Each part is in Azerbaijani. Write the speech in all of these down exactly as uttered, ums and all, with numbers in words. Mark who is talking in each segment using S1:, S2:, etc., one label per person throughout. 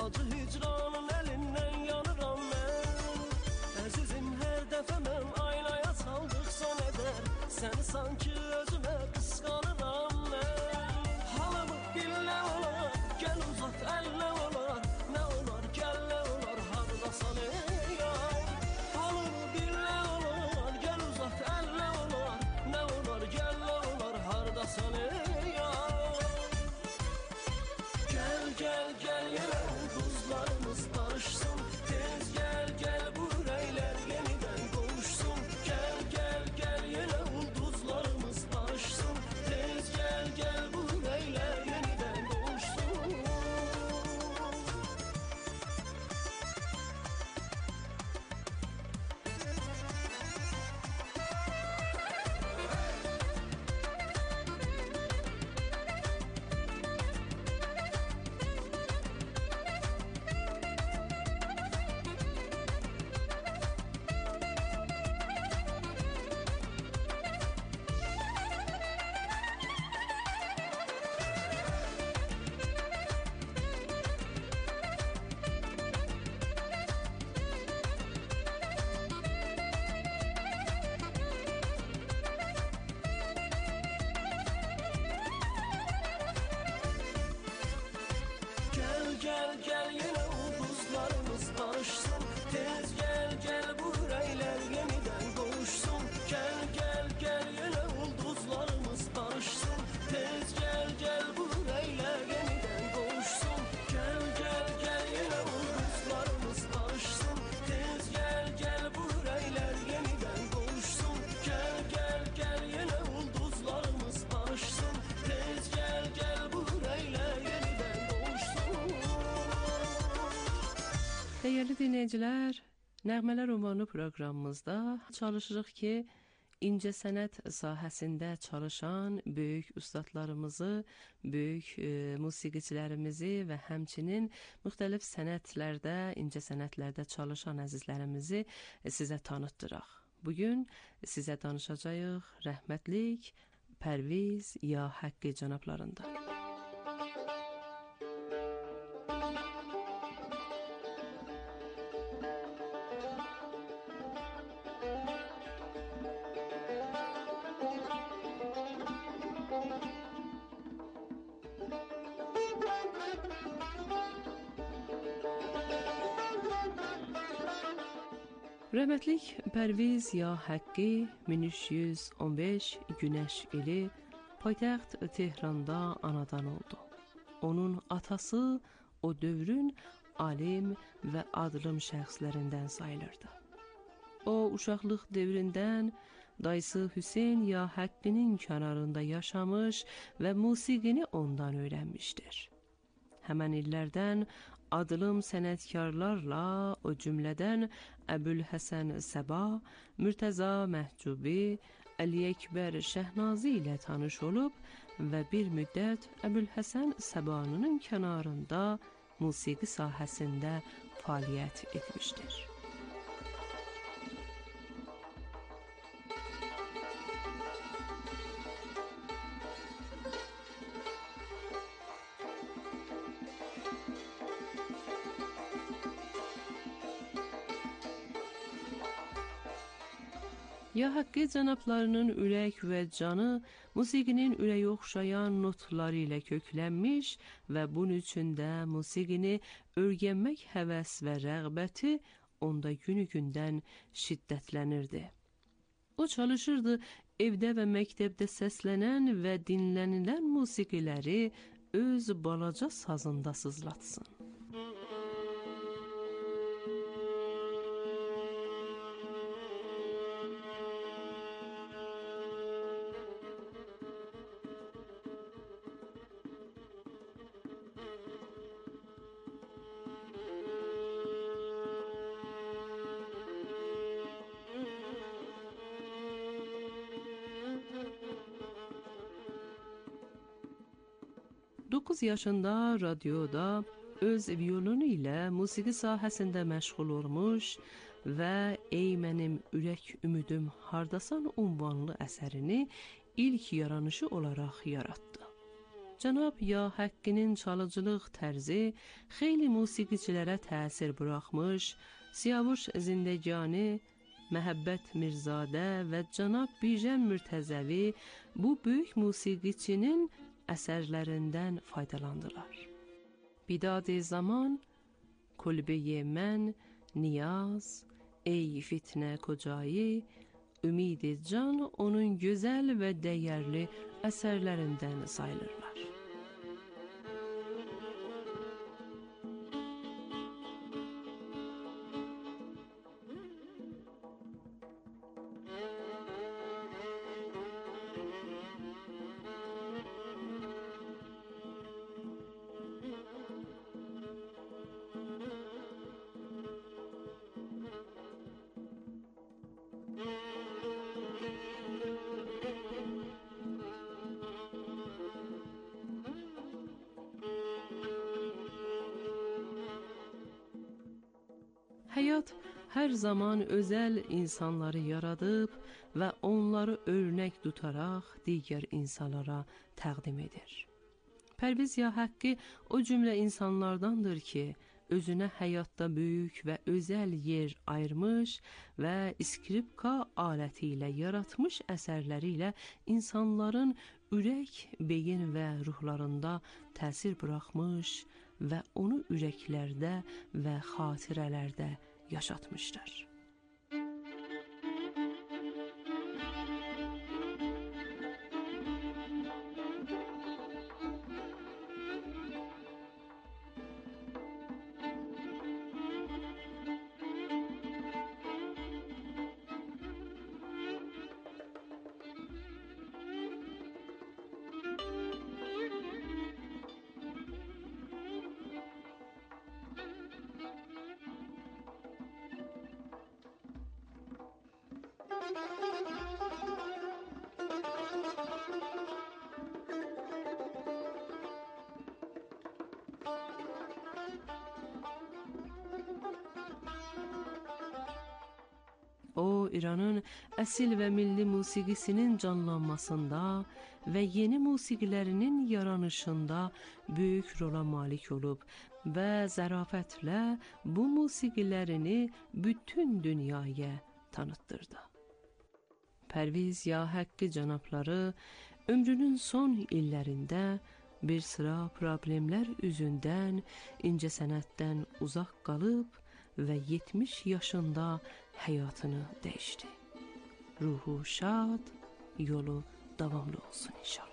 S1: acı hicranın elindən yanıram mən. Əzizim, hər dəfə mən aynaya çaldıqsa nədər, səni sanki özümə qısqanıram mən. Halımı billə olar, gəl uzat əllə olar, nə olar gəllə olar, hardasan ey yar. Halımı billə olar, gəl uzat əllə olar, nə olar gəllə olar, hardasan ey yar. Gəl, gəl, gəl yenə ulduzlarımız barışsın, tez gəl, gəl bu ürəklər yenidən qovuşsun. Gəl, gəl, gəl yenə ulduzlarımız barışsın, tez gəl, gəl bu ürəklər yenidən qovuşsun. Gəl, gəl yenə ulduzlarımız barışsın, tez gəl, gəl bu ürəklər yenidən qovuşsun. Gəl, gəl, gəl yenə ulduzlarımız barışsın, tez gəl, gəl bu ürəklər yenidən qovuşsun. Gəl, gəl, gəl yenə ulduzlarımız barışsın, tez gəl, gəl bu ürəklər yenidən qovuşsun. Gəl, gəl, gəl yenə ulduzlarımız barışsın, tez gəl, gəl bu ürəklər yenidən qovuşsun.
S2: Değerli dinleyiciler, Nəğmələr ünvanlı proqramımızda çalışırıq ki, incəsənət sahəsində çalışan böyük ustadlarımızı, böyük e, musiqiçilərimizi və həmçinin müxtəlif sənətlərdə, incəsənətlərdə çalışan əzizlərimizi e, sizə tanıtdıraq. Bugün sizə danışacağıq rəhmətlik Pərviz Ya Haqqi cənablarında. Rəhmətlik Pərviz Ya Haqqi min üç yüz on beş Günəş ili paytaxt Tehranda anadan oldu. Onun atası o dövrün alim və adlım şəxslərindən sayılırdı. O, uşaqlıq dövründən dayısı Hüseyn Ya Haqqinin kənarında yaşamış və musiqini ondan öyrənmişdir. Həmən illərdən adlım sənətkarlarla, o cümlədən Əbülhəsən Səba, Mürtəza Məhcubi, Əli Əkbər Şəhnazi ilə tanış olub və bir müddət Əbülhəsən Səbanının kənarında musiqi sahəsində fəaliyyət etmişdir. Ya Haqqi cənablarının ürək və canı musiqinin ürəyə oxşayan notları ilə köklənmiş və bunun üçün də musiqini öyrənmək həvəs və rəğbəti onda günü-gündən şiddətlənirdi. O çalışırdı evdə və məktəbdə səslənən və dinlənilən musiqiləri öz balaca sazında sızlatsın. dokuz yaşında radioda öz violonu ilə musiqi sahəsində məşğul olmuş və Ey mənim ürək ümidim hardasan unvanlı əsərini ilk yaranışı olaraq yaratdı. Cənab Ya Həqqinin çalıcılıq tərzi xeyli musiqiçilərə təsir buraxmış, Siyavuş Zindegani, Məhəbbət Mirzadə və Cənab Bijəm Mürtəzəvi bu böyük musiqiçinin əsərlərindən faydalandılar. Bidad-i Zaman, Kulbe-i Mən, Niyaz, Ey Fitnə Kocayı, Ümid-i Can onun gözəl və dəyərli əsərlərindən sayılırlar. Həyat hər zaman özəl insanları yaradıb və onları örnək tutaraq digər insanlara təqdim edir. Pərviz Ya Həqqi o cümlə insanlardandır ki, özünə həyatda böyük və özəl yer ayırmış və iskripka aləti ilə yaratmış əsərləri ilə insanların ürək, beyin və ruhlarında təsir buraxmış və onu ürəklərdə və xatirələrdə yaşatmışlar. O, İranın əsil və milli musiqisinin canlanmasında və yeni musiqilərinin yaranışında böyük rola malik olub və zərafətlə bu musiqilərini bütün dünyaya tanıtdırdı. Pərviz Ya Həqqi cənabları ömrünün son illərində bir sıra problemlər üzündən incəsənətdən uzaq qalıb və yetmiş yaşında həyatını dəyişdi. Ruhu şad, yolu davamlı olsun inşallah.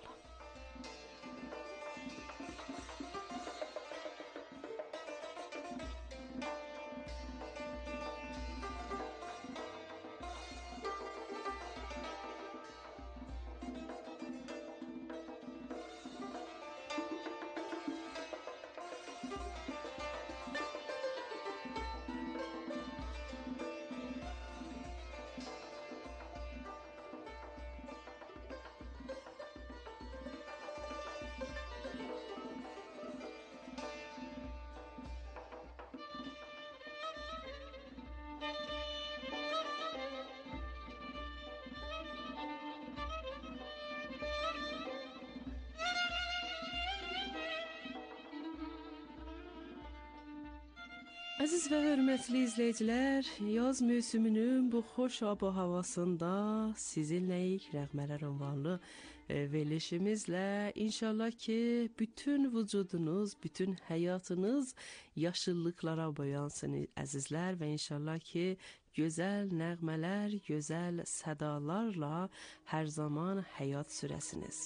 S2: Əziz və hörmətli izləyicilər, yaz mövsümünün bu xoş ab-ı havasında sizinləyik Nəğmələr ünvanlı verilişimizlə. İnşallah ki, bütün vücudunuz, bütün həyatınız yaşıllıqlara boyansın əzizlər və inşallah ki, gözəl nəğmələr, gözəl sədalarla hər zaman həyat sürəsiniz.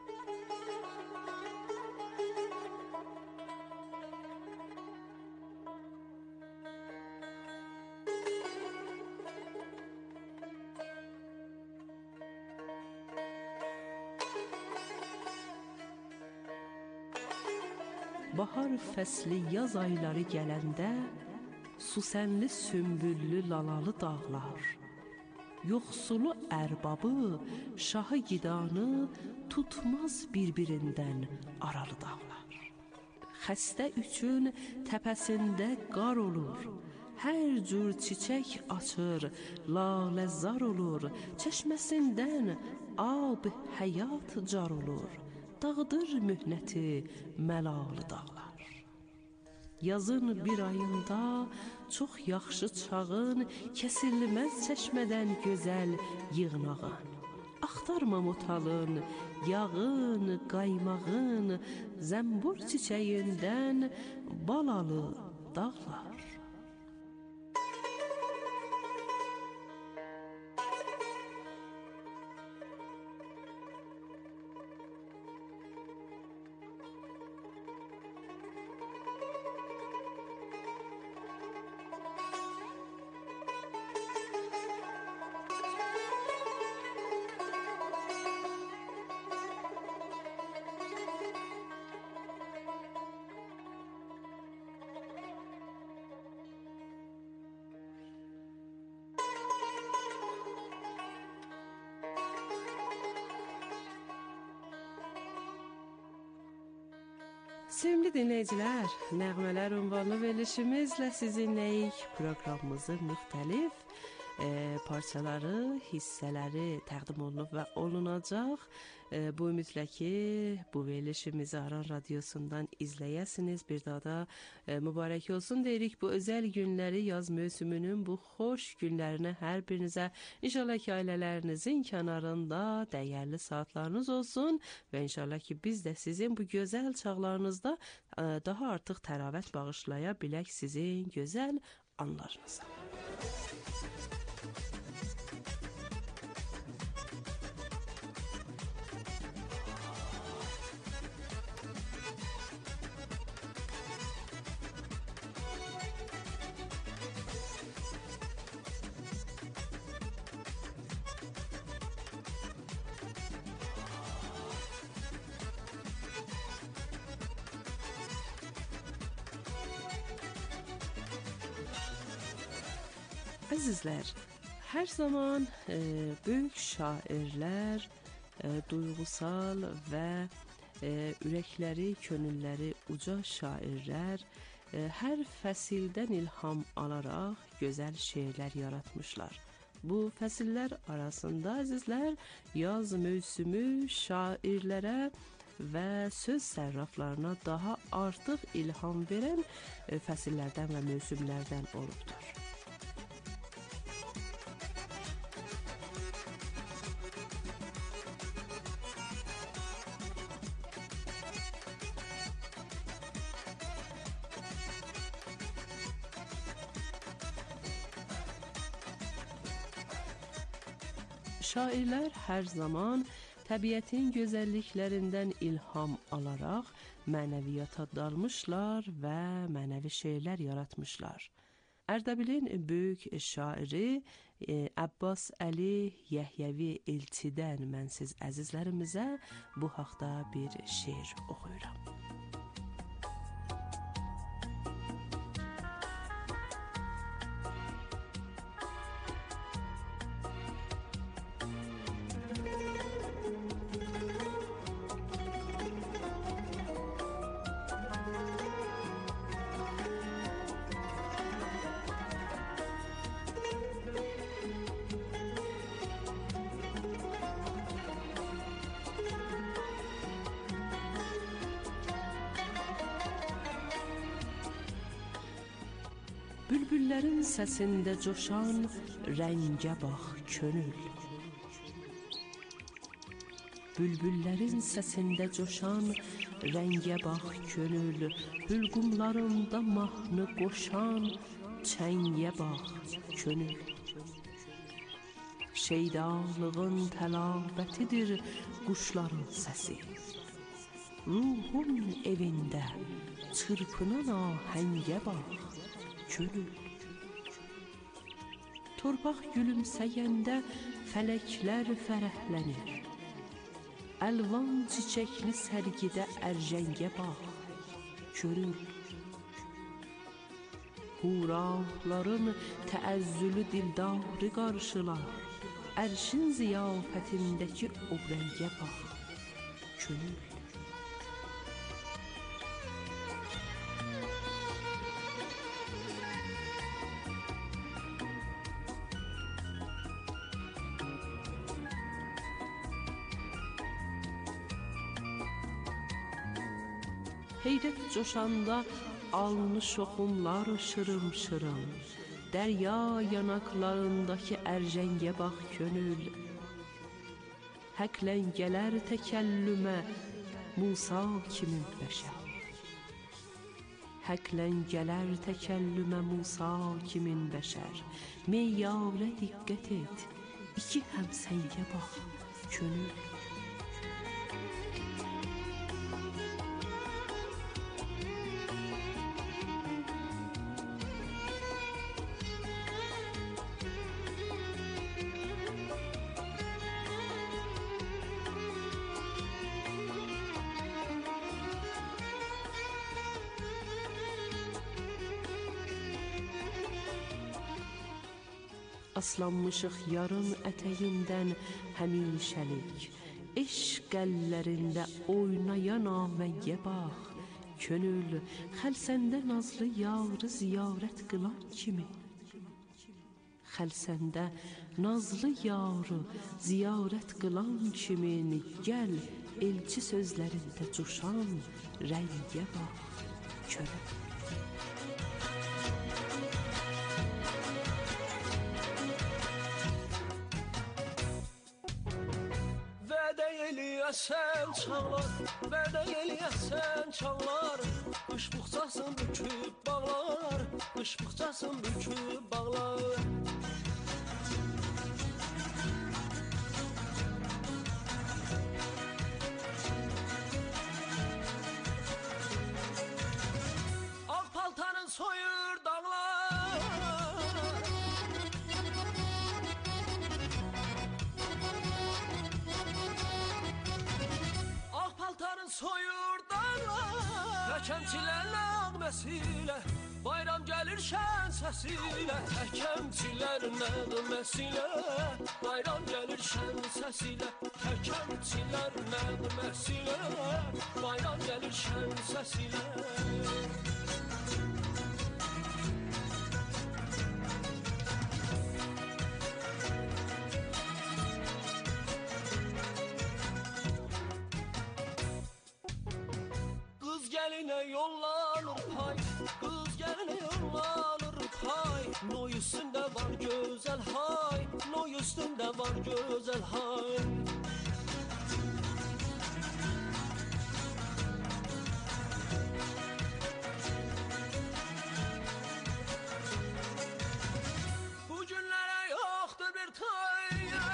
S2: Bahar fəsli yaz ayları gələndə Susənli sümbüllü lalalı dağlar, yoxsulu ərbabı, şahı gidanı tutmaz bir-birindən aralı dağlar. Xəstə üçün təpəsində qar olur, hər cür çiçək açır, laləzar olur, çeşməsindən ab həyat car olur. dağıdır mühnəti məlalı dağlar. Yazın bir ayında çox yaxşı çağın, kəsilməz çəşmədən gözəl yığnağın. Axtarma motalın, yağın, qaymağın, zəmbur çiçəyindən balalı dağlar. Sevimli dinləyicilər, Nəğmələr ünvanlı verilişimizlə sizinləyik. Proqramımızın müxtəlif e, parçaları, hissələri təqdim olunub və olunacaq. E, bu ümidlə ki, bu verilişimizi Aran Radiosundan izləyəsiniz. Bir daha da e, mübarək olsun deyirik bu özəl günləri, yaz mövsümünün bu xoş günlərinə hər birinizə. İnşallah ki, ailələrinizin kənarında dəyərli saatlarınız olsun və inşallah ki, biz də sizin bu gözəl çağlarınızda e, daha artıq təravət bağışlaya bilək sizin gözəl anlarınıza. Əzizlər, hər zaman e, böyük şairlər, e, duygusal və e, ürəkləri, könülləri uca şairlər e, hər fəsildən ilham alaraq gözəl şeirlər yaratmışlar. Bu fəsillər arasında əzizlər, yaz mövsümü şairlərə və söz sərraflarına daha artıq ilham verən e, fəsillərdən və mövsümlərdən olubdur. Şairlər hər zaman təbiətin gözəlliklərindən ilham alaraq mənəviyyata dalmışlar və mənəvi şeirlər yaratmışlar. Ərdəbilin böyük şairi e, Abbas Əli Yəhyəvi Elçidən mən siz əzizlərimizə bu haqda bir şeir oxuyuram. Bülbüllərin səsində coşan rəngə bax könül. Bülbüllərin səsində coşan rəngə bax könül, hülqumlarında mahnı qoşan çəngə bax könül. Şeydalığın təlabətidir quşların səsi. Ruhun evində çırpınan ahəngə bax könül. Torpaq gülümsəyəndə fələklər fərəhlənir. Əlvan çiçəkli sərgidə ərcəngə bax könül. Hurahların təəzzülü dildarı qarşılar. Ərşin ziyafətindəki o rəngə bax könül. Heyrət coşanda alnı şoxumlar şırım şırım. Dərya yanaqlarındakı ərcəngə bax könül. Həqlən gələr təkəllümə Musa kimin bəşər. Həqlən gələr təkəllümə Musa kimin bəşər. Meyarə diqqət et, iki həmsəngə bax könül. Aslanmışıq yarın ətəyindən həmişəlik. Eşq əllərində oynayan avəngə bax könül. Xəlsəndə nazlı yarı ziyarət qılan kimi. Xəlsəndə nazlı yarı ziyarət qılan kimin. Gəl elçi sözlərində coşan rəngə bax könül.
S1: Eləyəsən çağlar, vədə eləyəsən çağlar. Qış buxcasın büküb bağlar, qış buxcasın büküb bağlar. Ağ paltarın soyur dağlar. Paltarın soyur dağlar. Həkəmçilər nəğməsilə bayram gəlir şən səsilə. Həkəmçilər nəğməsilə bayram gəlir şən səsilə. Həkəmçilər nəğməsilə bayram gəlir şən səsilə. Gəlinə yollanır pay, qız gəlinə yollanır pay. Noy üstündə var gözəl hay, noy üstündə var gözəl hay. Bu günlərə yoxdur bir tay.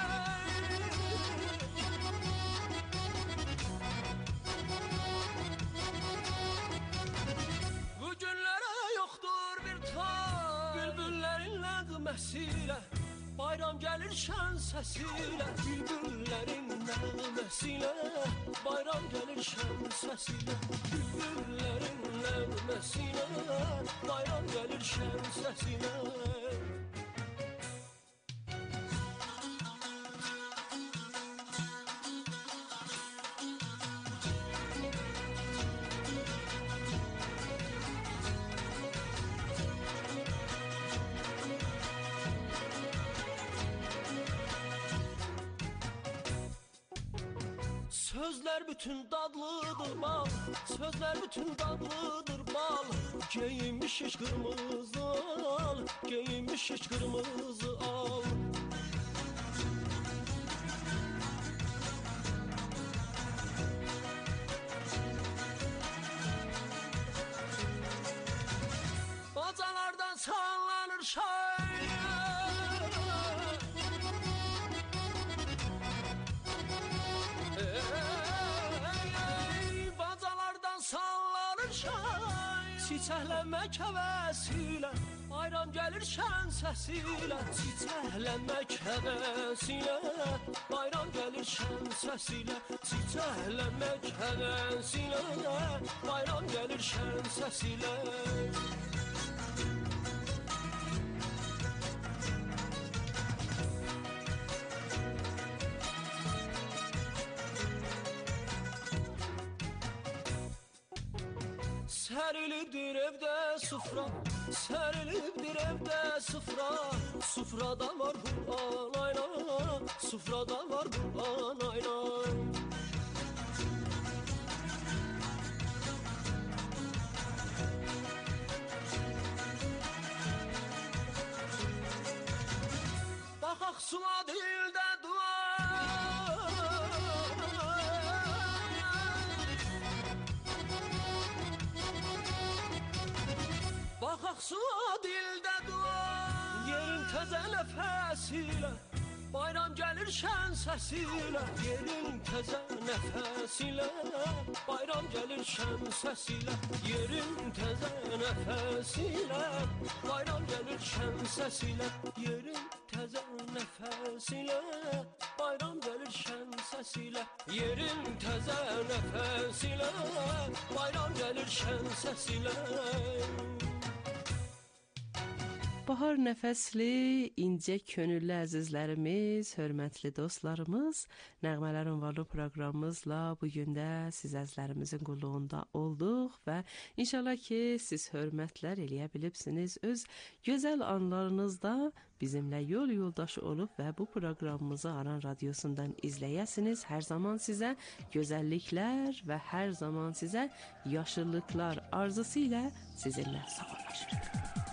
S1: Bayram gəlir şən səsilə. Bülbüllərin nəğməsilə bayram gəlir şən səsilə. Bülbüllərin nəğməsilə bayram gəlir şən səsilə. Sözlər bütün dadlıdır bal, sözlər bütün dadlıdır bal. Geyinmişik qırmızı al, geyinmişik qırmızı al. Bacalardan sallanır şay. Çiçəklənmək həvəsilə bayram gəlir şən səsilə. Çiçəklənmək həvəsilə bayram gəlir şən səsilə. Çiçəklənmək həvəsilə bayram gəlir şən səsilə. Sərilibdir evdə sufra, sərilibdir evdə sufra. Sufrada var Qur'an ayna, sufrada var Qur'an ayna. su dildə duvar. Yerin təzə nəfəsilə bayram gəlir şən səsilə. Yerin təzə nəfəsilə bayram gəlir şən səsilə. Yerin təzə nəfəsilə bayram gəlir şən səsilə. Yerin təzə nəfəsilə bayram gəlir şən səsilə. Yerin təzə nəfəsilə bayram gəlir şən səsilə.
S2: Bahar nəfəsli, incə könüllü əzizlərimiz, hörmətli dostlarımız, Nəğmələr ünvanlı proqramımızla bugün də siz əzizlərimizin qulluğunda olduq və inşallah ki, siz hörmətlər eləyə bilibsiniz. Öz gözəl anlarınızda bizimlə yol yoldaşı olub və bu proqramımızı Aran Radiosundan izləyəsiniz. Hər zaman sizə gözəlliklər və hər zaman sizə yaşıllıklar arzusu ilə sizinlə sağollaşırıq.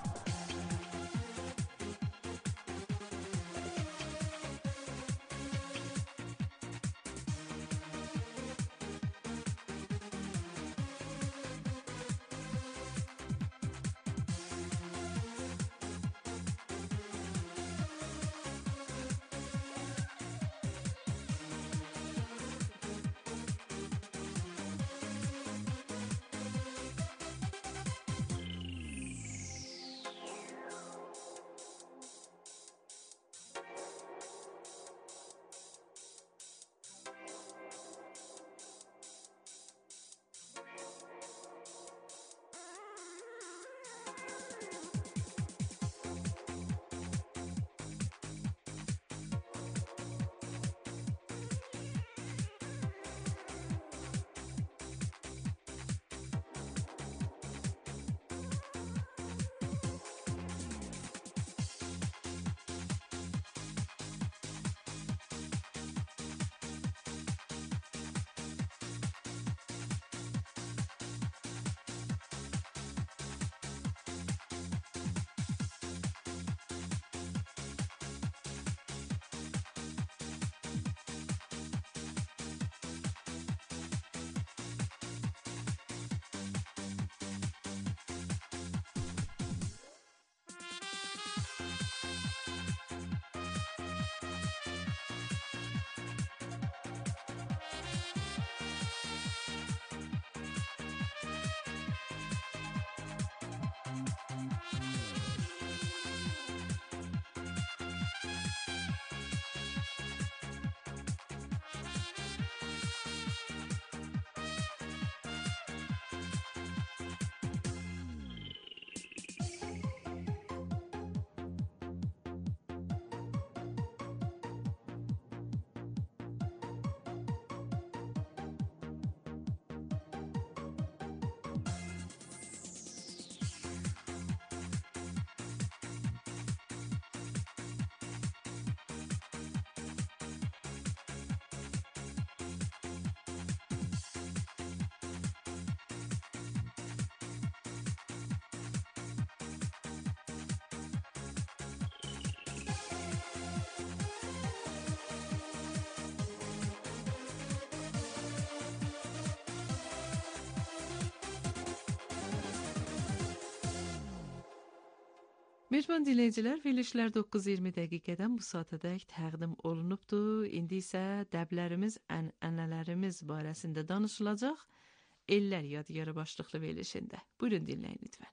S2: Mehriban dinləyicilər, verilişlər doqquz iyirmi dəqiqədən bu saatədək təqdim olunubdur. İndi isə dəblərimiz, ənənələrimiz barəsində danışılacaq. Ellər yadigarı başlıqlı verilişində. Buyurun dinləyin lütfən.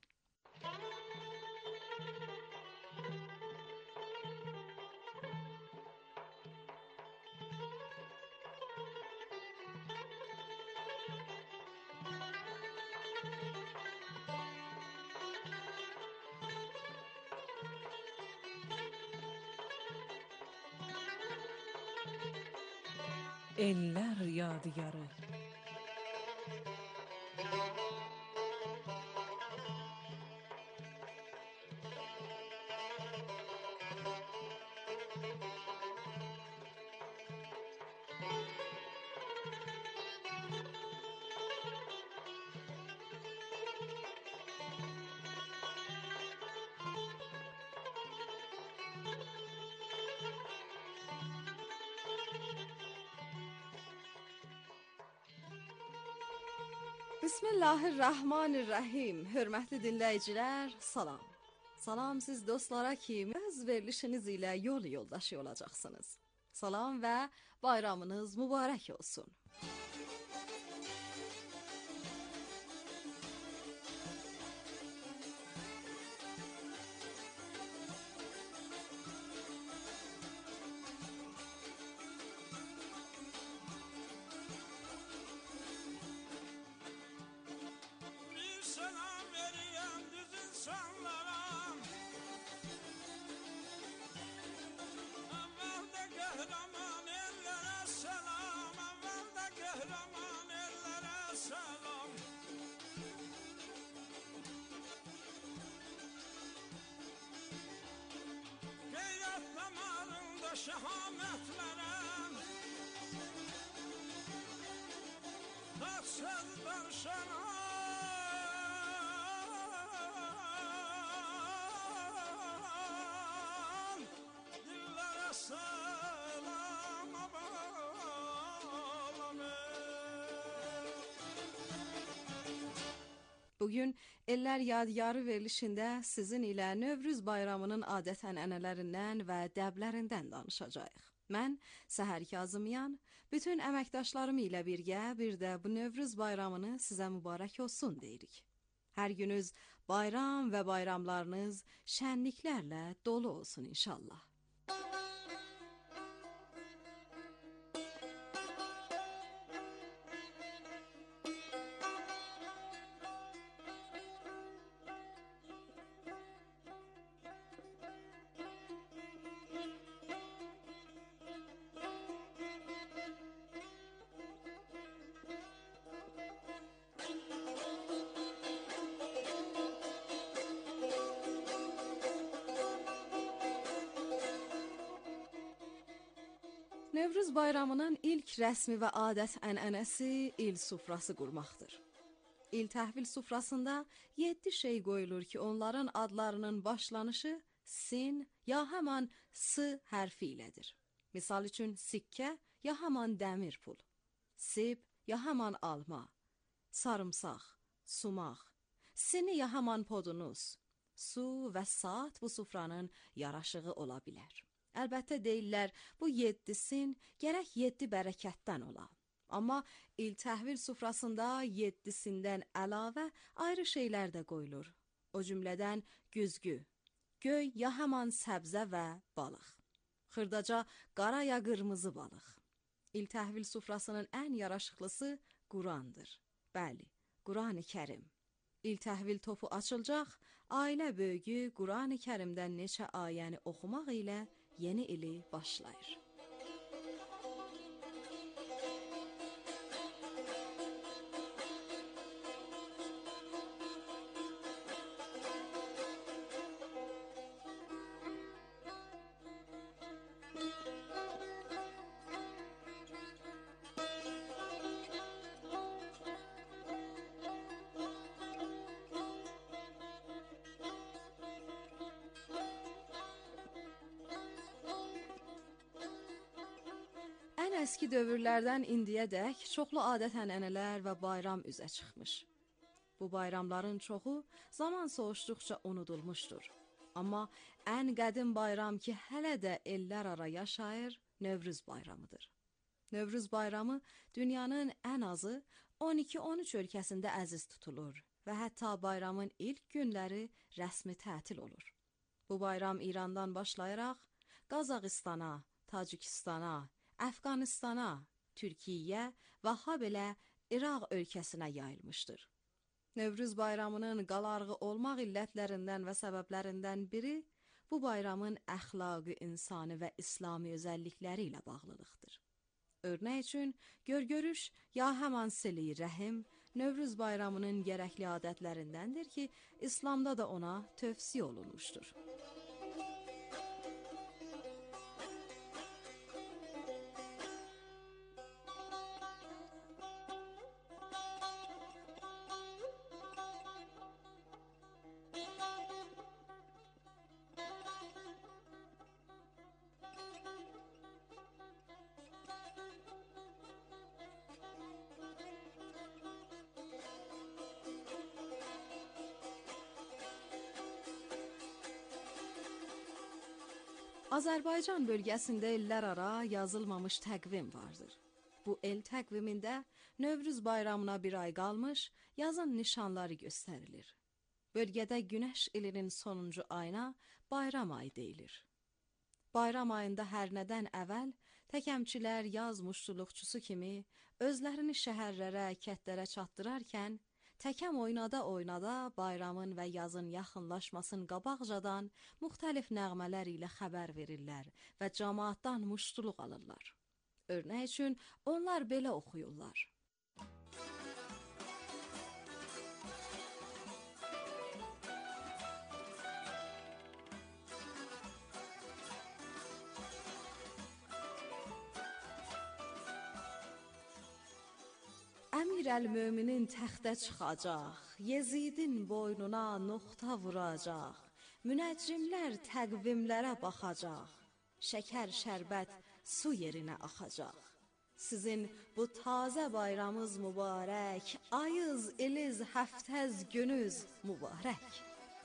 S2: Ellər yadigarı.
S3: Bismillahirrahmanirrahim. Hörmətli dinləyicilər, salam. Salam siz dostlara ki, öz verilişiniz ilə yol yoldaşı olacaqsınız. Salam və bayramınız mübarək olsun.
S1: Şehametlerem tatsız danışanan dillere selam abalamı.
S3: Bugün Ellər Yadigarı verilişində sizin ilə Növrüz bayramının adət-ənənələrindən və dəblərindən danışacağıq. Mən Səhər Kazımyan, bütün əməkdaşlarım ilə birgə bir də bu Növrüz bayramını sizə mübarək olsun deyirik. Hər gününüz bayram və bayramlarınız şənliklərlə dolu olsun inşallah. Növrüz bayramının ilk rəsmi və adət-ənənəsi il sufrası qurmaqdır. İl təhvil sufrasında yeddi şey qoyulur ki, onların adlarının başlanışı sin ya həman s hərfi ilədir. Misal üçün sikkə ya həman dəmir pul, sib ya həman alma, sarımsaq, sumaq, sini ya həman podunuz, su və saat bu sufranın yaraşığı ola bilər. Əlbəttə deyirlər, bu yeddisin gərək yeddi bərəkətdən ola. Amma il təhvil sufrasında yeddisindən əlavə ayrı şeylər də qoyulur. O cümlədən güzgü, göy ya həman səbzə və balıq, xırdaca qara ya qırmızı balıq. İl təhvil sufrasının ən yaraşıqlısı Qurandır. Bəli, Qurani Kərim. İl təhvil topu açılacaq, ailə böyüyü Qurani Kərimdən neçə ayəni oxumaq ilə yeni ili başlayır. Əski dövrlərdən indiyədək çoxlu adət-ənənələr və bayram üzə çıxmış. Bu bayramların çoxu zaman soğuşduqca unudulmuşdur. Amma ən qədim bayram ki, hələ də ellər ara yaşayır, Növrüz bayramıdır. Növrüz bayramı dünyanın ən azı on iki on üç ölkəsində əziz tutulur və hətta bayramın ilk günləri rəsmi tətil olur. Bu bayram İrandan başlayaraq Qazaxıstana, Tacikistana, Əfqanistana, Türkiyə və ha belə İraq ölkəsinə yayılmışdır. Növrüz bayramının qalarğı olmaq illətlərindən və səbəblərindən biri bu bayramın əxlaqi, insani və İslami özəllikləri ilə bağlılıqdır. Örnək üçün, görgörüş ya həman sili rəhim Növrüz bayramının gərəkli adətlərindəndir ki, İslamda da ona tövsiyə olunmuşdur. Azərbaycan bölgəsində illər ara yazılmamış təqvim vardır. Bu el təqvimində Növrüz bayramına bir ay qalmış, yazın nişanları göstərilir. Bölgədə günəş ilinin sonuncu ayına bayram ayı deyilir. Bayram ayında hər nədən əvvəl təkəmçilər yaz muştuluqçusu kimi özlərini şəhərlərə, kəndlərə çatdırarkən, təkəm oynada-oynada bayramın və yazın yaxınlaşmasının qabaqcadan müxtəlif nəğmələr ilə xəbər verirlər və camaatdan muştuluq alırlar. Örnək üçün, onlar belə oxuyurlar. Əmir əl-möminin təxtə çıxacaq, Yezidin boynuna noxta vuracaq, münəccimlər təqvimlərə baxacaq, şəkər şərbət su yerinə axacaq. Sizin bu tazə bayramınız mübarək, ayız, iliz, həftəz günüz mübarək.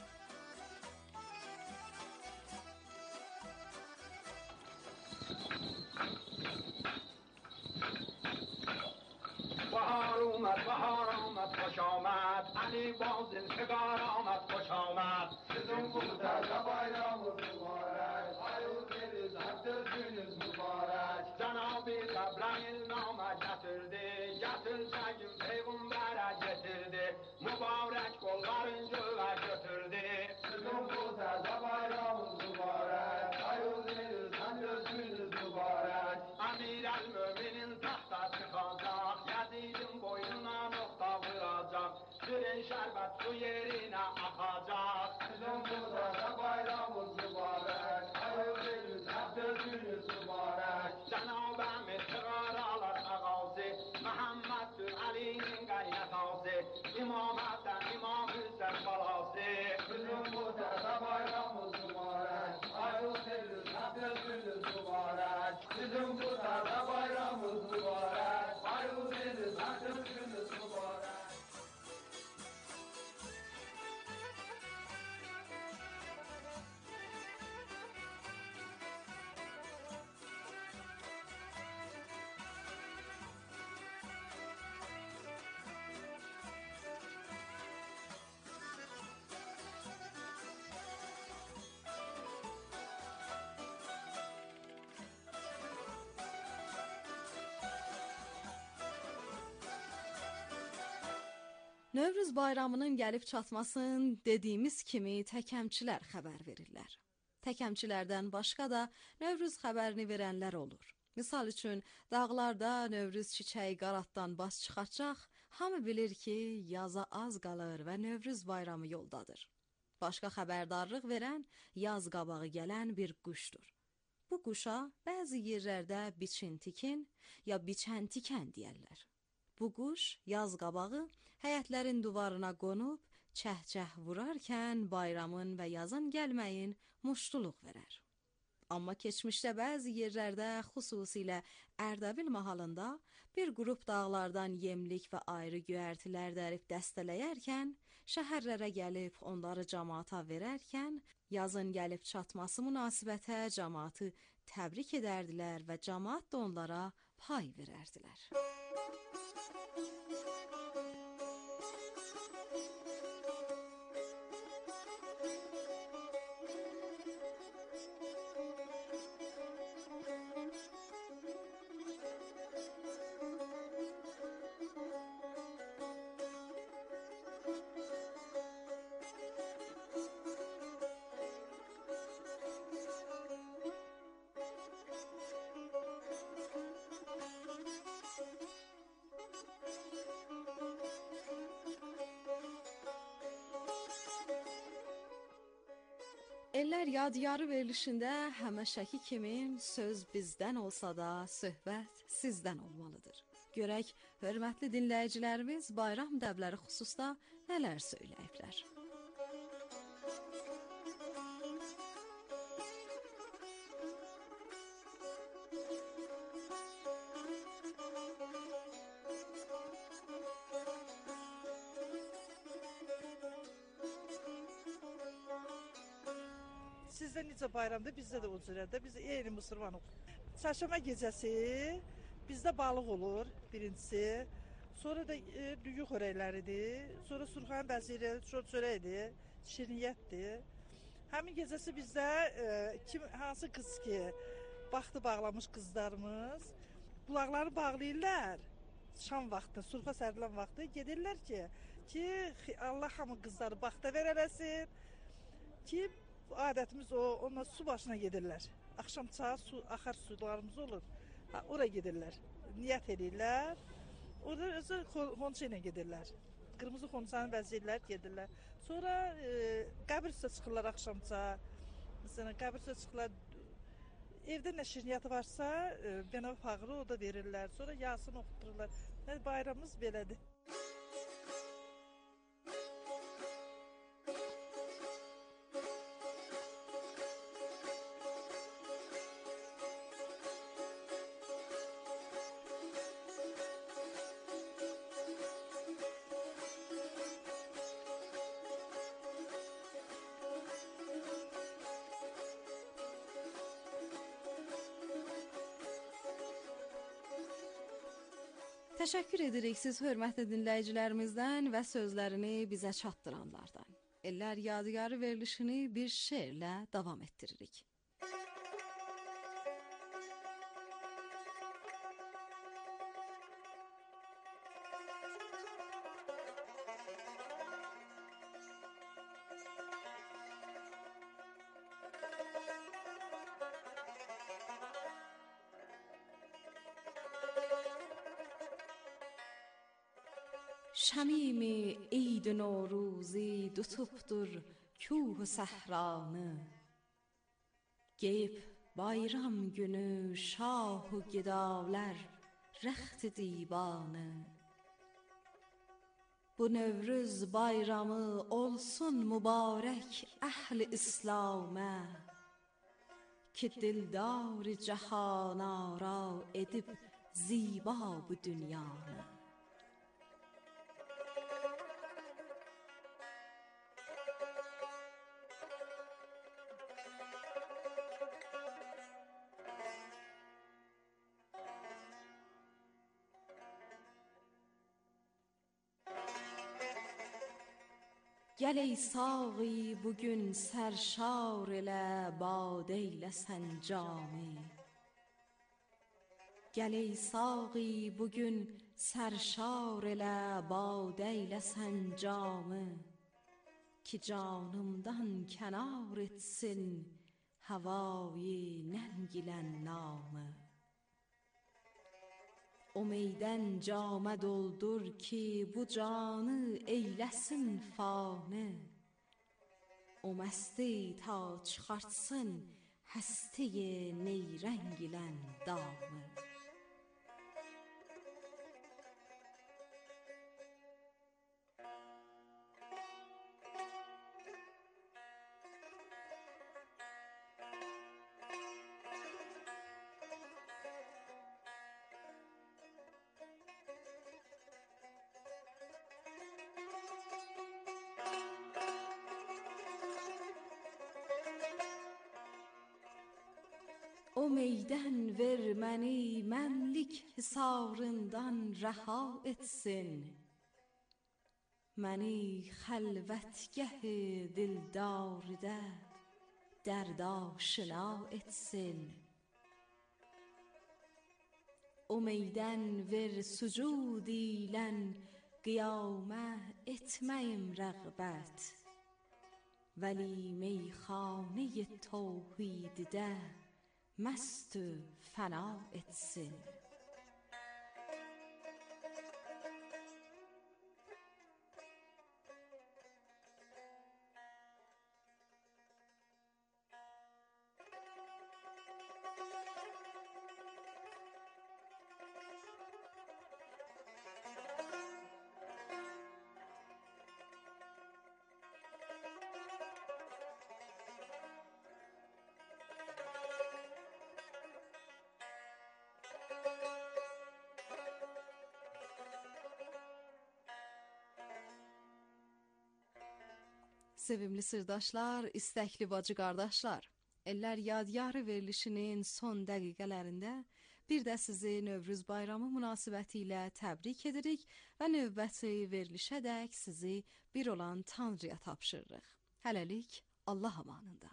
S4: بهار اومد بهار آمد خوش آمد علی باز الفگار آمد خوش آمد sizin bu taze bayramınız mübarek hayırlı deniz haftır gününüz mübarek Cenab-ı Cebrail nama getirdi getireceğim peygambere getirdi mübarek kolların göğe götürdü sizin bu taze bayramınız mübarek hayırlı deniz haftır gününüz mübarek Amir el-Müminin tahta çıkacak Yazidin boynuna nokta vuracak Şirin şerbet su yerine akacak Sizin burada bayramınız mübarek Hayırlıyız, hafter gününüz mübarek Cenab-ı Emir sigaralar ağası Muhammed'dir Ali'nin gaynatası İmam Hasan, İmam Hüseyin balası Sizin burada bayramınız mübarek Hayırlıyız, hafter gününüz mübarek Sizin burada bayramınız mübarek Hayırlıyız, hafter gününüz mübarek
S3: Növrüz bayramının gəlib çatmasını dediyimiz kimi təkəmçilər xəbər verirlər. Təkəmçilərdən başqa da Növrüz xəbərini verənlər olur. Misal üçün, dağlarda Növrüz çiçəyi qaratdan baş çıxacaq, hamı bilir ki, yaza az qalır və Növrüz bayramı yoldadır. Başqa xəbərdarlıq verən, yaz qabağı gələn bir quşdur. Bu quşa bəzi yerlərdə biçin-tikin ya biçən-tikən deyərlər. Bu quş yaz qabağı həyətlərin divarına qonub, çəh-çəh vurarkən bayramın və yazın gəlməyin muştuluq verər. Amma keçmişdə bəzi yerlərdə, xüsusilə Ərdəbil mahalında bir qrup dağlardan yemlik və ayrı göyərtilər dərib dəstələyərkən, şəhərlərə gəlib onları cəmaata verərkən, yazın gəlib çatması münasibətə cəmaatı təbrik edərdilər və cəmaat da onlara pay verərdilər. Ellər yadigarı verilişində həməşəki kimi söz bizdən olsa da söhbət sizdən olmalıdır. Görək, hörmətli dinləyicilərimiz bayram dəbləri xüsusda nələr söyləyiblər.
S5: sizdə necə bayramdır, bizdə də o cürədir. Biz eyni müsəlmanıq. Çərşənbə gecəsi bizdə balıq olur birincisi. Sonra da e, düyü xörəkləridir. Sonra Surxan bəziri, şor çörəkdir, şirniyyətdir. Həmin gecəsi bizdə e, kim hansı qız ki, vaxtı bağlamış qızlarımız qulaqları bağlayırlar. Şam vaxtı, surxa sərilən vaxtı gedirlər ki, ki Allah hamı qızları baxta verələsin. Ki adətimiz o, onlar su başına gedirlər. Axşam çağı su, axar sularımız olur. Ha, ora gedirlər. Niyyət edirlər. Orada özü xonça ilə gedirlər. Qırmızı xonçanı bəzəyirlər, gedirlər. Sonra e, qəbir üstə çıxırlar axşamca. Məsələn, qəbir üstə çıxırlar. Evdə nə şirniyyatı varsa, e, bənə fağırı o da verirlər. Sonra yasını oxuturlar. Yəni, bayramımız belədir.
S3: Təşəkkür edirik siz hörmətli dinləyicilərimizdən və sözlərini bizə çatdıranlardan. Ellər yadigarı verilişini bir şeirlə davam etdiririk. شمیم عید نوروزی دو توپdur کوه و صحرانı Geyib bayram günü şah و gedalər rəxt divanı Bu Nevruz bayramı olsun mübarək əhl-i İslamə Ki dildar cəhanara edib ziba bu dünyanı Gəl ey saği bugün sərşar elə badə eyləsən cami Gəl ey saği bugün sərşar elə badə eyləsən cami Ki canımdan kənar etsin havayı nəngilən namı O meydən camə doldur ki bu canı eyləsin fanı O məsti ta çıxartsın həstiyi neyrəng ilən damı O meydən ver məni mənlik hisarından rəha etsin Məni xəlvətgəh dildardə dərdaşına etsin O meydən ver sucud ilən qiyamə etməyim rəğbət Vəli meyxanə توحیدdə mest fena etsin Sevimli sırdaşlar, istəkli bacı qardaşlar, Ellər Yadigarı verilişinin son dəqiqələrində bir də sizi Növrüz bayramı münasibəti ilə təbrik edirik və növbəti verilişədək sizi bir olan Tanrıya tapşırırıq. Hələlik Allah amanında.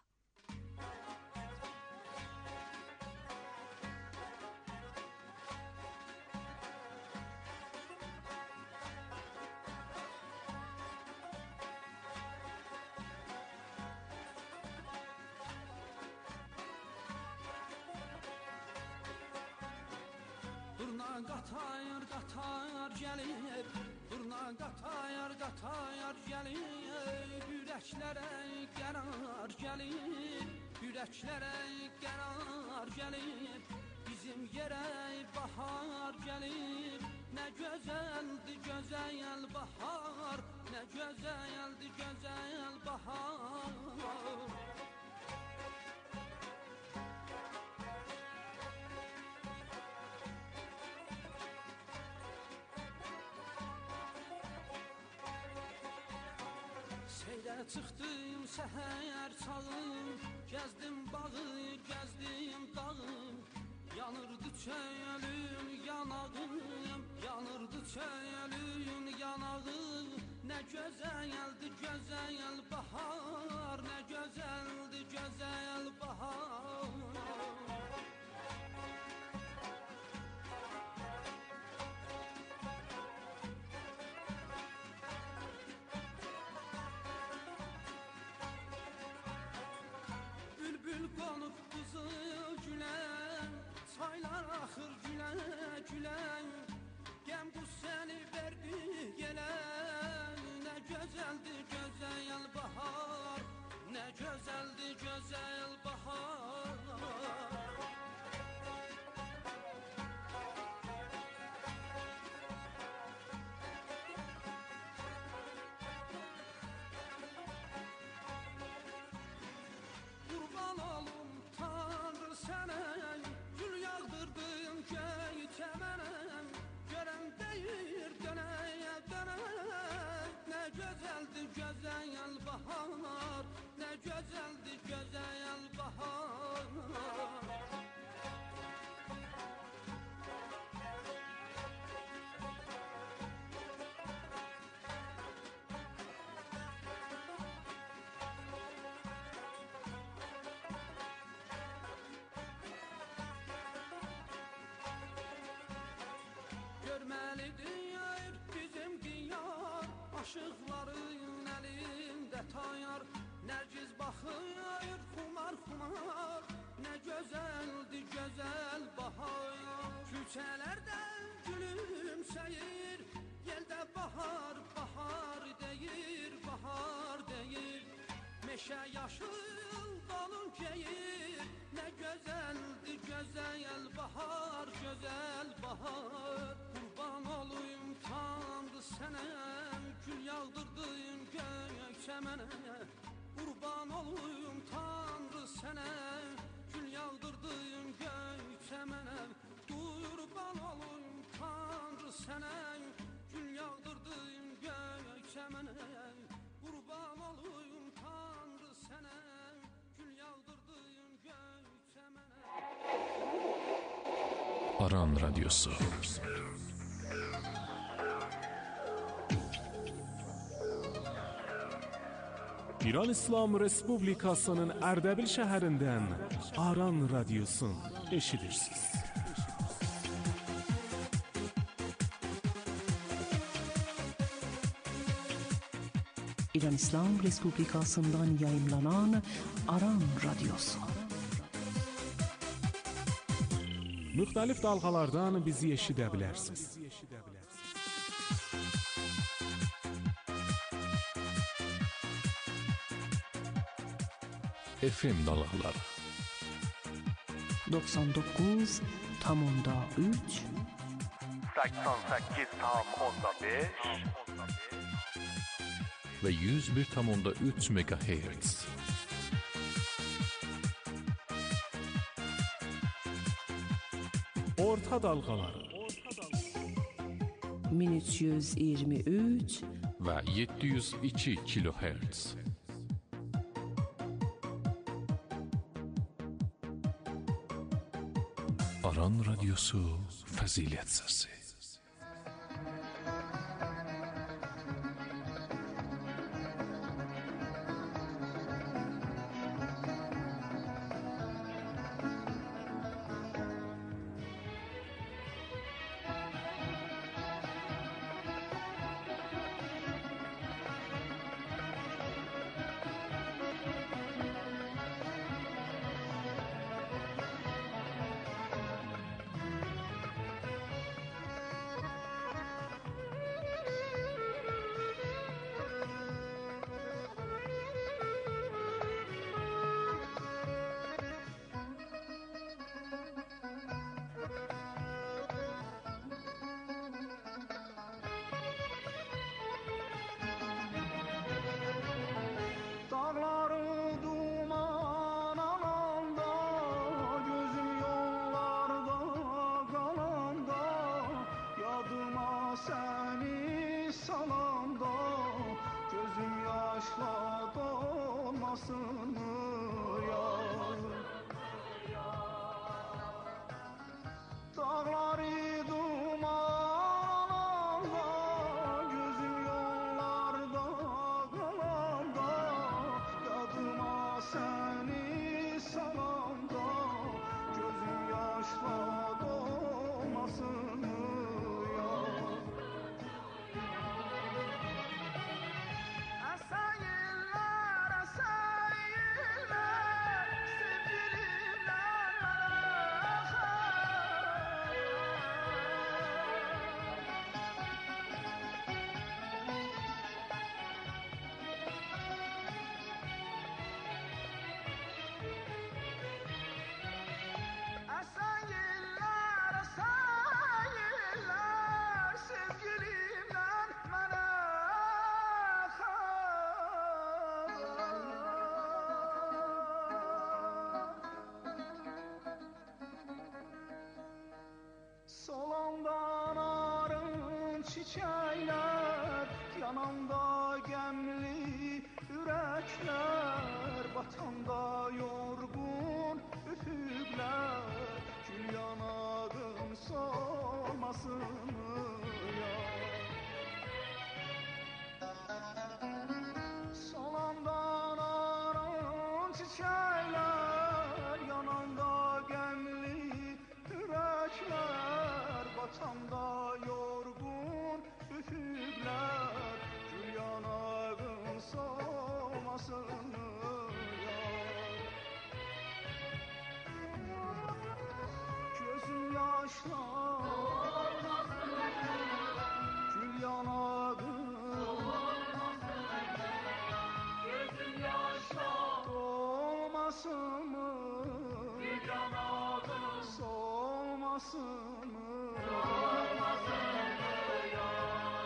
S1: Durna qatayar, qatayar gəlir, durna qatayar, qatayar gəlir, ürəklərə qərar gəlir, ürəklərə qərar gəlir, bizim yerə bahar gəlir, nə gözəldir gözəl bahar, nə gözəldir gözəl bahar. Seydə çıxdım səhər çağım, gəzdim bağı, gəzdim dağım, yanırdı çölün yanağım, yanırdı çölün yanağım, nə gözəldi gözəl bahar, nə gözəldi gözəl bahar. Bülbül qonub qızıl gülen, çaylar axır gülə gülə, qəm bu səni verdi gələn, nə gözəldir gözəl bahar, nə gözəldir gözəl bahar. Qurban olum Tanrı sənə, gül yağdırdın göy çəmənə, görən deyir dönəyə dönə, nə gözəldir gözəl bahar, nə gözəldir gözəl bahar. Görməlidir bizim diyar, aşıqların əlində tayar, nərgiz baxır xumar xumar, nə gözəldir gözəl bahar. Küçələrdə gülümsəyir, yeldə bahar bahar deyir, bahar deyir, meşə yaşıl dalın keyir, nə gözəldir gözəl bahar, gözəl bahar. Qurban olayım Tanrı sənə, gül yağdırdın göy çəmənə, qurban olayım Tanrı sənə, gül yağdırdın göy çəmənə, qurban olayım Tanrı sənə, gül yağdırdın göy çəmənə, qurban olayım Tanrı sənə, gül yağdırdın göy çəmənə.
S6: Aran Radyosu.
S7: İran İslam Respublikasının Ərdəbil şəhərindən Aran Radyosun eşidirsiniz.
S2: İran İslam Respublikasından yayımlanan Aran Radyosu.
S7: Müxtəlif dalğalardan bizi eşidə bilərsiniz.
S6: F M dalğaları
S2: doksan doqquz tam onda üç
S8: səksən səkkiz tam onda beş
S6: və yüz bir tam onda üç megahertz.
S7: Orta dalğaları
S2: min üç yüz iyirmi üç
S6: və yeddi yüz iki kilohertz. Aran Radyosu Fazilet Sesi.
S9: Solandan arın çiçekler, yananda gemli yürekler, batanda yorgun üfüqler, gül yanağım solmasın ya. Solandan arın çiçekler, yananda gemli yürekler, batanda yorgun üfüqler, gül yanağın solmasın ya. Gözüm yaşla gül yanağın gözüm yaşla dolmasın mı? Gül yanağın solmasın mı? Solmasın mı ya?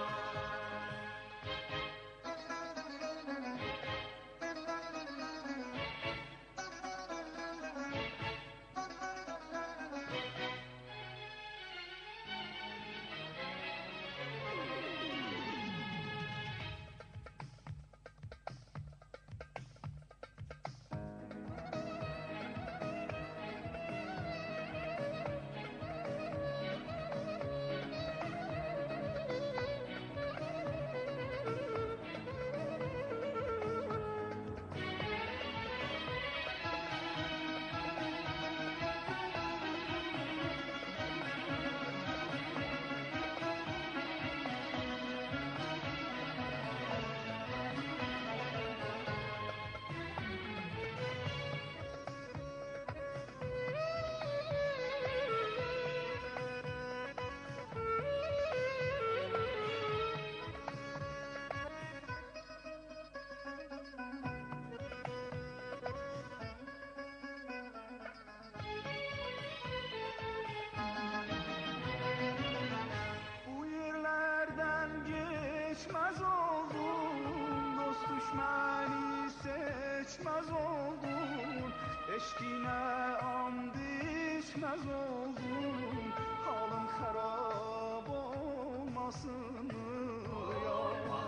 S9: Bu yerlerden geçmez oldun, dost düşmeni seçmez oldun, eşkine and içmez oldun, halın harap olmasın ya.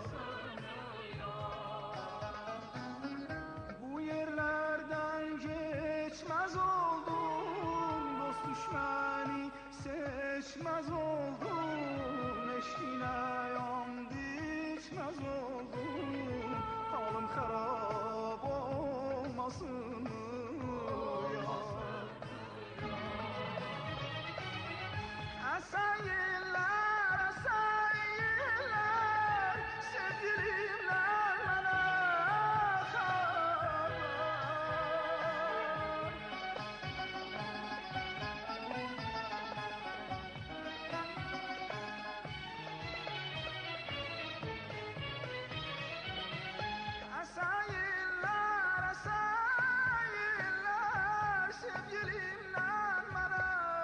S9: Bu yerlerden geçmez oldun, dost düşmeni seçmez oldum, eşkine yandı içmez oldum. Halım xarab olmasın ya. Esen yıllar, esen yıllar, sevgilimler bana haber. Esen yıllar, esen yıllar, sevgilimler bana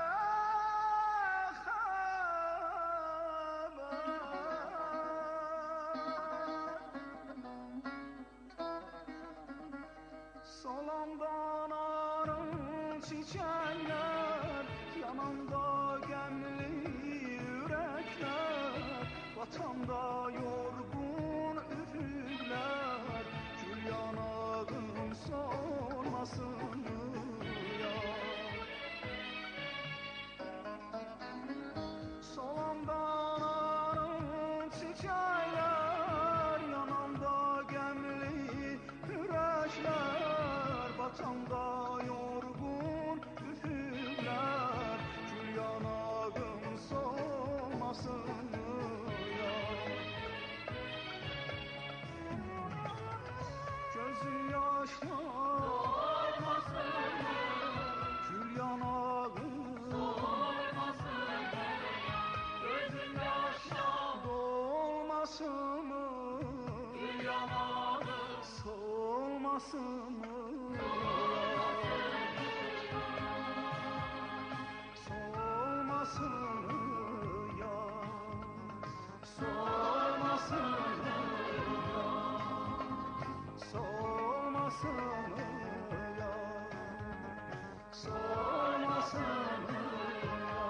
S9: Solandan arın çiçekler, yanında gemli yürekler, vatanda yorgun üfürler, gül yanağım solmasın ya. Solandan arın çiçekler, yanında gemli yürekler, vatanda yorgun üfürler, gül yanağım solmasın ya. Gözü yaşlı olmasın, gül yanağım solmasın, gözün yaşla dolmasın mı, gül yanağım solmasın mı? Solmasın mı ya? Solmasın mı ya? Solmasın mı ya? Solmasın mı ya?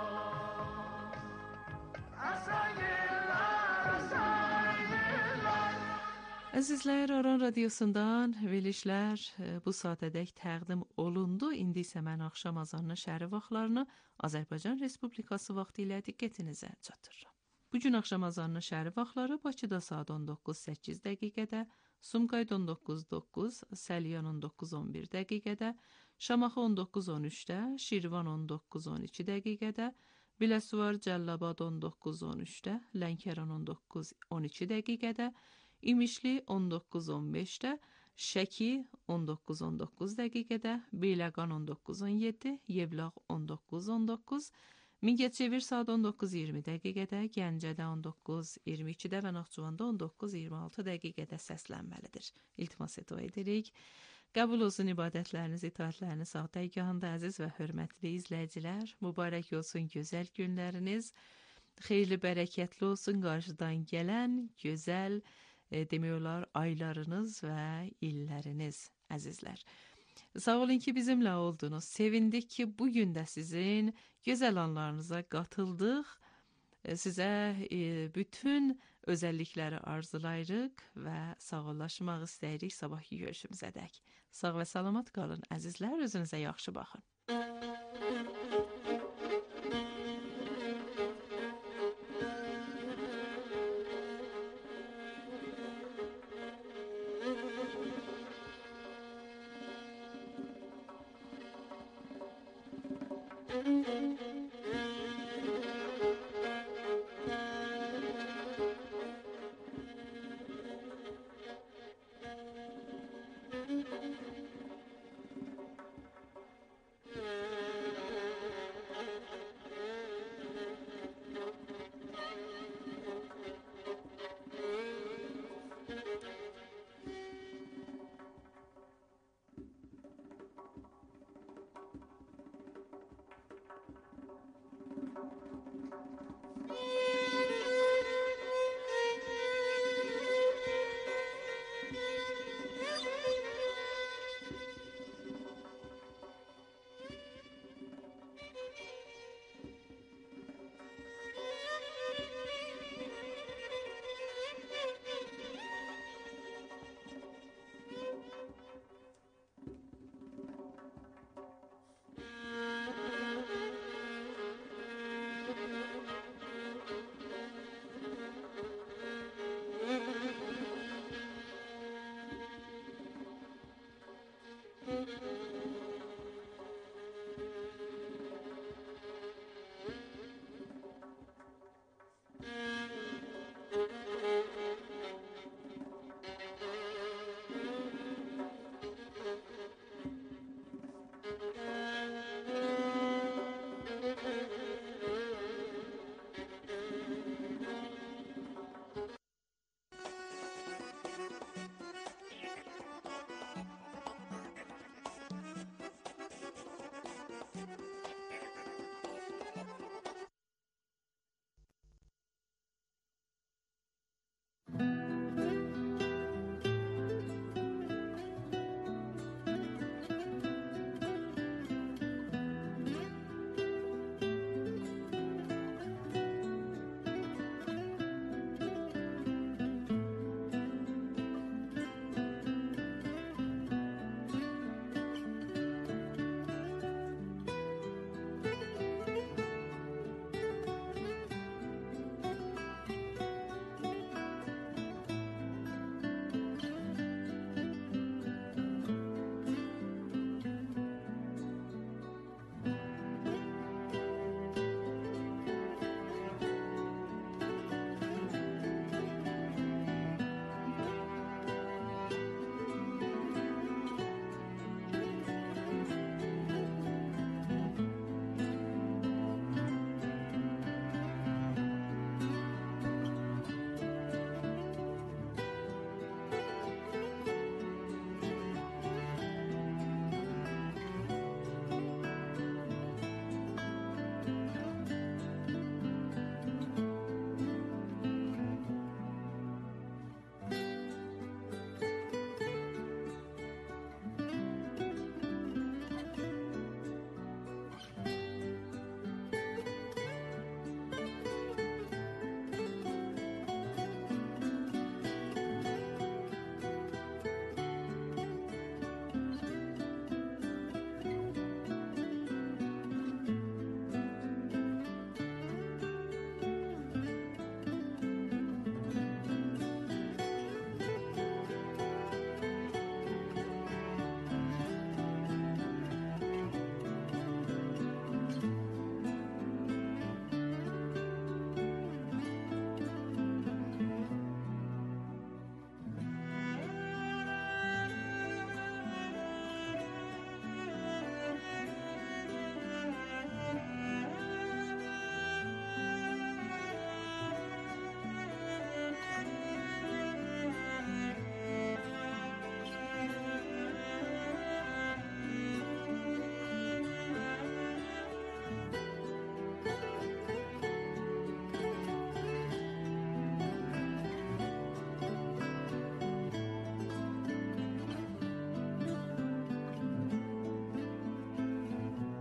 S9: Esen yıllar, esen yıllar.
S2: Əzizlər, Aran Radiosundan verilişlər e, bu saatədək təqdim olundu. İndi isə mən axşam azanının şəhəri vaxtlarını Azərbaycan Respublikası vaxtı ilə diqqətinizə çatdırıram. Bugün axşam azanının şəhəri vaxtları Bakıda saat on doqquz səkkiz dəqiqədə, Sumqayıt on doqquz doqquz, Səlyan on doqquz on bir dəqiqədə, Şamaxı on doqquz on üçdə, Şirvan on doqquz on iki dəqiqədə, Biləsuvar Cəllabad on doqquz on üçdə, Lənkəran on doqquz on iki dəqiqədə, İmişli on doqquz on beşdə, Şəki on doqquz on doqquz dəqiqədə, Beyləqan on doqquz on yeddi, Yevlax on doqquz on doqquz, Mingəçevir saat on doqquz iyirmi dəqiqədə, Gəncədə on doqquz iyirmi ikidə və Naxçıvanda on doqquz iyirmi altı dəqiqədə səslənməlidir. İltimas eto edirik. Qəbul olsun ibadətləriniz, itaətləriniz sağ dərgahında əziz və hörmətli izləyicilər. Mübarək olsun gözəl günləriniz. Xeyirli, bərəkətli olsun qarşıdan gələn gözəl e, demək olar aylarınız və illəriniz əzizlər. Sağ olun ki bizimlə oldunuz. Sevindik ki bugün də sizin gözəl anlarınıza qatıldıq. E, sizə e, bütün özəllikləri arzulayırıq və sağollaşmaq istəyirik sabahki görüşümüzədək. Sağ və salamat qalın əzizlər, özünüzə yaxşı baxın.